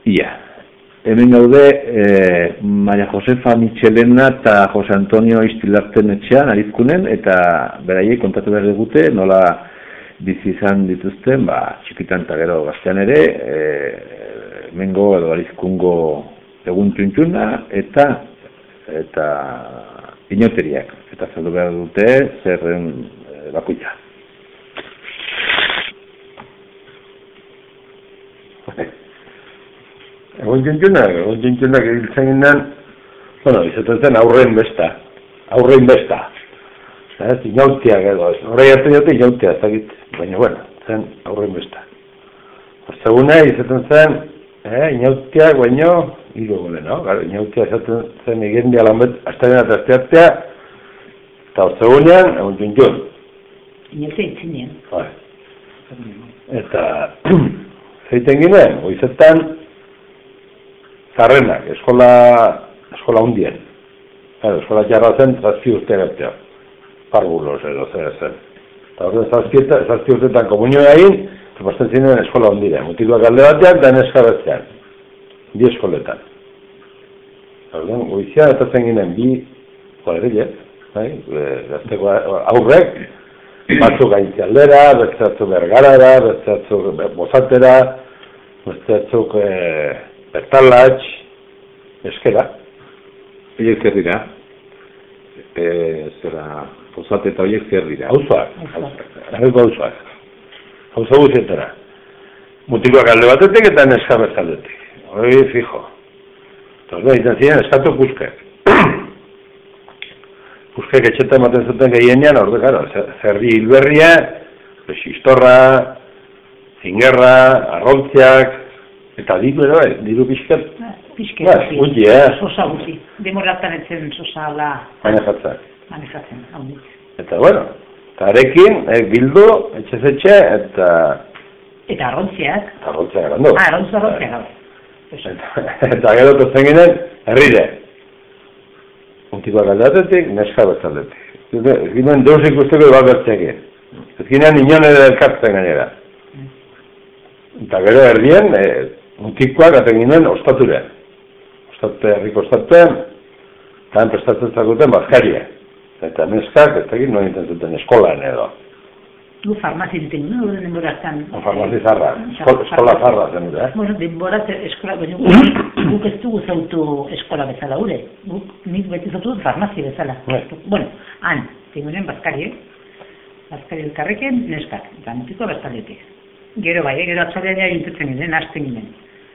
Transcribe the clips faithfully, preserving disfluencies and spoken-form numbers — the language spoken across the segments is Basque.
Ia. Hemen gaude, eh, Maria Josefa Michelena eta Jose Antonio Istilarten etxean, arizkunen, eta beraiek kontatu behar digute, nola bizi izan dituzten, ba, txikitan eta gero gaztean ere, eh, mengo edo arizkungo egun txuntxuna, eta eta inoteriak, eta zeldu behar dute zerren e, bakuia. Egun txuntxunak, egun txuntxunak egiltzen ginen, bueno, izaten zen aurren besta, aurren besta. Ez, inautiak edo, horrei hartu jote inautia, ezagit, baina, bueno, zen aurren besta. Seguna izaten zen, eh, inautiak baino, hiru gole, no? Gara, inautia izaten zen egendia lanbet, astaren eta asteartea, eta hor segunean, egun txuntxun. Inautia itzinean. Bai. Eta, zeiten ginen, oizetan, zarrenak, eskola, eskola hundien. Claro, eskola jarra zen, zazpi urte gertea. Parbulos edo zer zen. Eta horren zazpi urtetan komunioa egin, pasten zinen eskola hundire. Mutikoak alde batean, da neska bestean. Bi eskoletan. Horren, goizian, eta zen ginen, bi kuadrille, bai? Gazteko aurrek, batzuk aintzialdera, besteatzuk bergarara, besteatzuk bozatera, besteatzuk eh, bertalatx, eskera. Oiek zer dira? E, zera, pozate eta oiek zer dira? Hauzoak. Hauzoak. Hauzoak. Hauzo guzietara. Mutikoak alde batetik eta neska bestaldetik. Hori fijo. Eta hori izan ziren eskatu puskek. Puskek etxeta ematen zuten gehienean, hori gara, zerri hilberria, istorra, zingerra, arrontziak, eta diru ero, eh? Diru pixket? Pixket, ba, guti, eh? Sosa guti. Demoratan etzen sosa ala... Manejatzen. Manejatzen, hau dit. Eta, bueno, eta arekin, eh, bildu, etxe-zetxe, eta... Eta arrontziak. Eta arrontziak erandu. Ah, arrontzu arrontziak, hau. Eta, eta gero tozen ginen, herrire. Untikoak aldatetik, neska bestaldetik. Ez ginen deus ikusteko bat bertzekin. Ez ginen inon ere elkartzen gainera. Eta gero erdien, e, mutikoak aten ginen ostature. Ostate, herriko ostatuen, eta prestatzen zakuten bazkaria. Eta neskak, ez dakit noen egiten zuten eskolan edo. Du farmazi duten, no? Horren denborazan... Farmazi zarra, eskola zarra zen, eh? Bueno, denboraz eskola, baina guk ez dugu zautu eskola bezala, ure. Guk nik beti zautu farmazi bezala. Bueno, han, tingunen bazkari, bazkari elkarreken neskak, eta mutiko bazkalietik. Gero bai, gero atzalean egintzen ginen, hasten ginen.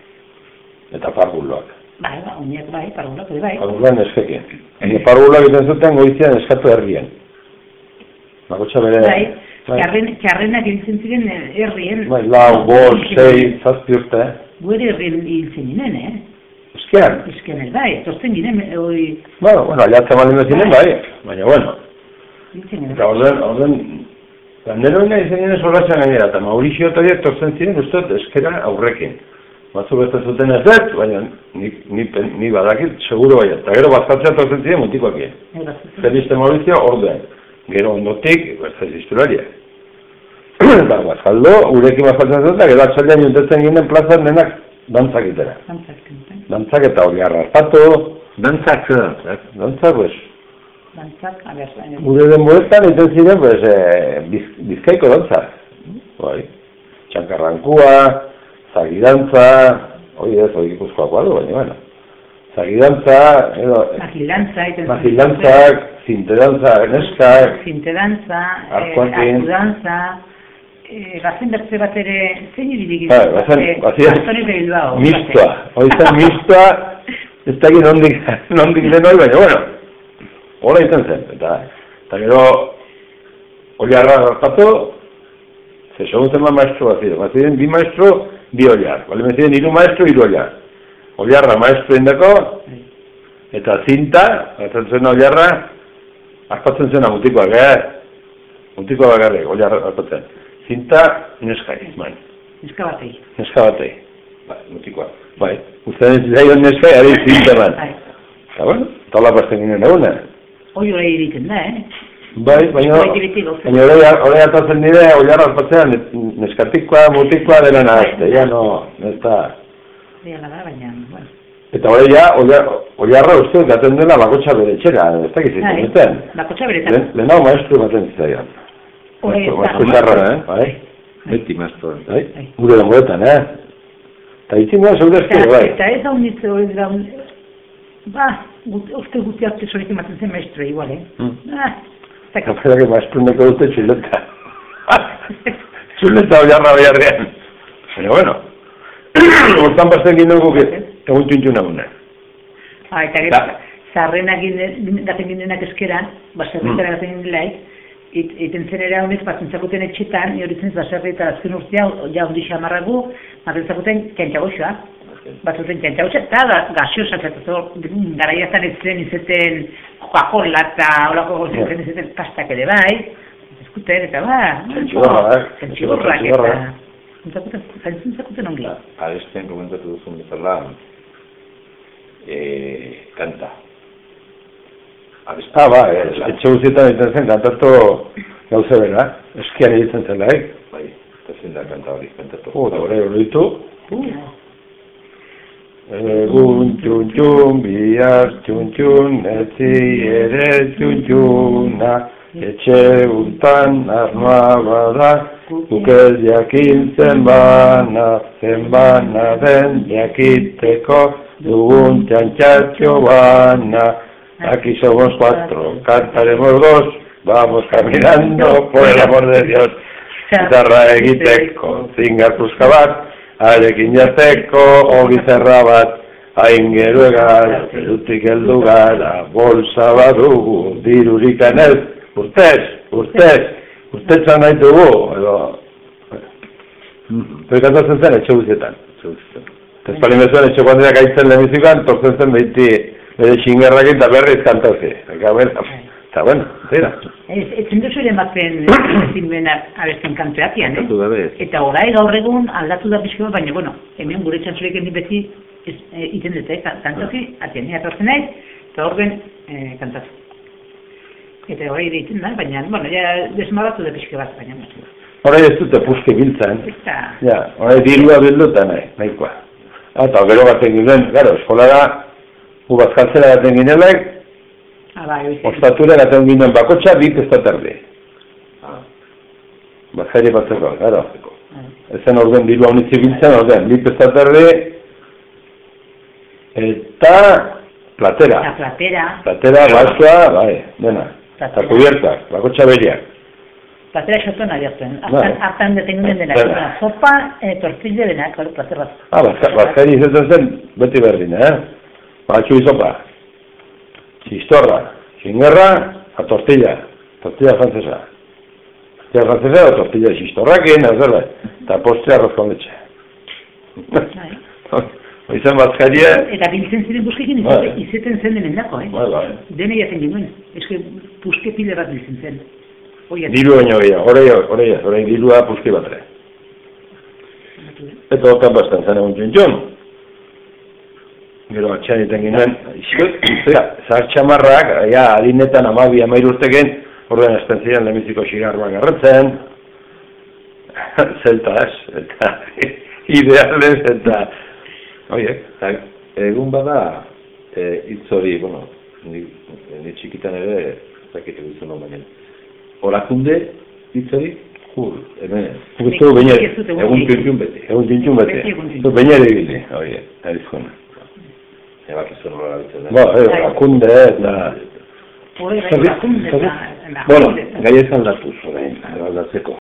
Eta parbuloak. Bai, ba, uniak bai, parbuloak, bai. Parbuloak neskekin. Egi parbuloak egiten zuten goizian eskatu herrien. Bakotxa bere... Bai, txarrenak egiten ziren herrien... Bai, lau, bost, sei, zazpi urte. Guere herrien egiten ginen, eh? Eskean? Eskean ez bai, tosten ginen, hori... Bueno, bueno, aliatzen malin bezinen bai, baina bueno. Eta orden, orden... Ganderoina izan ginen solasean gainera, eta Maurizio eta horiek torzen ziren ustot eskera aurrekin. Batzu beste zuten ez dut, baina ni, ni, ni badakit, seguro baina. Eta gero bazkatzea torzen ziren mutikoaki. Zeliste Maurizio orduen. Gero ondotik, beste zizturaria. Eta bazkaldo, urekin bazkaltzen zuten, eta gero atxaldean juntetzen ginen plazan denak dantzak itera. Dantzak. Dantzak eta hori arrastatu. Dantzak, zer dantzak? Dantzak, pues. Dantzak, a ber, baina... Gure denboetan egiten ziren, pues, eh, biz, bizkaiko dantzak. Bai. Txankarrankua, zagidantza, hori ez, hori ikuskoako aldo, baina, bueno. Zagidantza, edo... Magilantza, egiten... Magilantzak, zintedantza, neskak... Zintedantza, arkuantin... Arkudantza... Gazen bertze bat ere... Zein ibidik izan? Ba, gazen, gazen... Mistoa. Hori zen mistoa... Ez da egin nondik, nondik lehen hori, baina, bueno... Hora izan zen, eta, eta gero oliarra hartatu, ze segun zen maestro bat ziren, bat ziren bi maestro, bi oliar, bale, me ziren iru maestro, iru oliar. Oliarra maestro indako, eta zinta, hartzen zen oliarra, hartatzen zen mutikoak, eh? Mutikoak bakarrik, oliarra hartatzen. Zinta, neskai, man. Neska batei. Neska batei, bai, mutikoak, bai. Ustean ez zaion neskai, ari zinta man. Eta, bueno, tola pasten ginen eguna. Hoi hori egiten da, eh? Bai, baina hori atatzen nire, hori harrapatzean, neskatikoa, mutikoa dela nahazte, ya no, ez da. Diala da, baina, bueno. Eta hori ja, oiarra uste gaten dela bakotxa bere txera, ez da gizitzen, ez? Bakotxa bere txera. Lehenau maestru baten zitzaian. Maestru txarra, eh? Bai? Beti maestru. Gure denboretan, eh? Eta itzin gara zeure ezkero, bai? Eta ez hau nitze hori da, ba, uste guztiak tesorik ematen zen maestru, igual, eh? Ah, eta pera que maestru neko dute txuleta. Txuleta oiarra oiarrean. Baina, bueno. Hortan bazen ginen guk egun txuntxuna gune. Ah, eta gero, zarrenak gaten ginenak eskeran, baserritara gaten ginelaik, iten zen ere honez, batentzakuten etxetan, horitzen baserri eta azken urtea, ja hondi xamarragu, batentzakuten kentxagoxoa. Batzuten kentxagoxoa, eta gaxiosak, garaiazan ez zen izeten Coca-Cola eta holako gozen izeten pastak ere bai, eskuten, eta ba, kentxigorrak eta... Zaintzakuten ongi. Aresten komentatu duzun bezala, kanta. Ah, ba, etxe guztietan egiten zen, kantatu gauze bera, eskian egiten zela, eh? Bai, eta zen da kanta hori, kantatu. Oh, da hori hori ditu. Egun txuntxun, bihar txuntxun, etzi ere txuntxuna, etxe untan arnoa bada, Gukel jakintzen bana, zen bana den jakiteko, dugun txantxatxo bana. Aquí somos cuatro, cantaremos dos, vamos caminando por el amor de Dios. Gitarra egiteko, zingar puzka bat, arekin jateko, ogi zerra bat, hain gero egar, perutik heldu gara, bolsa badugu, dirurikan ez, urtez, urtez. Urtetzan nahi dugu, edo... Hori kantatzen zen etxe guztietan. Eta espalin bezuen etxe guandenak aitzen lehenbizikan, tortzen zen behiti bere xingerrakin eta berriz kantazi. Eta bueno, zera. Etzen duzu ere ematen zinben abesten kantuatian, eh? Eta orai gaur egun aldatu da pixko, baina, bueno, hemen gure txantzurik egin beti iten dute, kantazi, atien, atratzen nahi, eta horren kantazi. Eta hori egiten da, baina, bueno, ja desmaratu da pixke bat, baina. Hora ez dute puske biltzen. Eta... Ja, hora dirua bilduta nahi, nahikoa. Eta gero baten ginen, gero, eskolara, gu bazkaltzera baten ginelek, ostatura baten ginen bakotxa, bit ez da terdi. Bazkairi batzeko, gero. Ezen orden dirua honitzi biltzen, orden, bit ez da terdi, eta platera. Eta platera. Platera, basoa, bai, dena. Eta kubiertak, bakotxa beriak. Platera xotona diazten. Artan detengunen denak. Sopa, tortilla denak, plater bat. Ah, bazkari izaten zen, beti berdin, eh? Batxui sopa. Xistorra. Xingerra, a tortilla. Tortilla francesa. Tortilla francesa o tortilla xistorrakin, azerra. Eta postre arroz con leche. Oizan bazkaria... Eta biltzen ziren buskekin izeten zen denen dako, eh? Dene jaten ginoen. Eske puske pile bat biltzen zen. Diru baino gehiago, horei ez, horei dirua puske batre. Eta hortan bastan zen egun txuntxun. Gero atxan iten ginen. Zahar txamarrak, ja, harinetan amabi amairu urteken, ordean esten ziren lehenbiziko xigarroak garratzen. Zelta ez, eta ideales, eta... Oiek, egun bada hitz hori, bueno, ni txikitan ere, zakete guztun hon baina. Horakunde hitz hori, jur, hemen. Guztu bainere. Egun txuntxun beti. Egun txuntxun beti. Guztu bainere egile. Oiek, erizkona. Ebak izan hori abitzen. Ba, horakunde, eta... Hori, horakunde, eta... Bueno, gai ezan datuz, orain, aldatzeko.